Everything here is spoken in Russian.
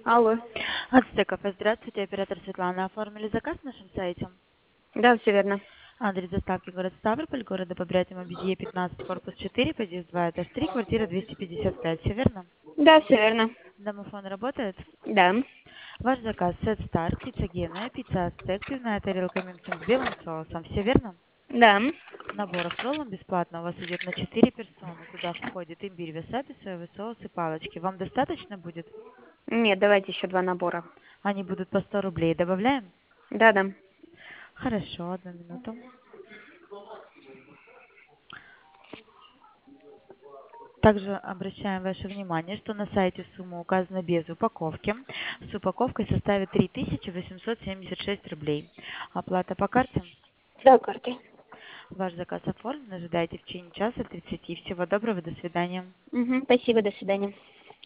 Алло. Ацтеков, здравствуйте, оператор Светлана. Оформили заказ на нашем сайте? Да, все верно. Адрес доставки город Ставрополь, города Побрятимо, Белье, 15, корпус 4, подъезд 2, этаж 3, квартира 255. Все верно? Да, все верно. Домофон работает? Да. Ваш заказ Set Star, пицца Гена, пицца Ацтек, пивная тарелка Мюнхен с белым соусом. Все верно? Да. Набор с роллом бесплатно у вас идет на 4 персоны. Туда входит имбирь, васаби, соевый соус и палочки. Вам достаточно будет? Нет, давайте еще 2 набора. Они будут по 100 рублей. Добавляем? Да. Хорошо, одну минуту. Также обращаем ваше внимание, что на сайте сумма указана без упаковки. С упаковкой составит 3876 рублей. Оплата по карте. Да, картой. Ваш заказ оформлен. Ожидайте в течение часа 30. Всего доброго. До свидания. Угу, спасибо, до свидания.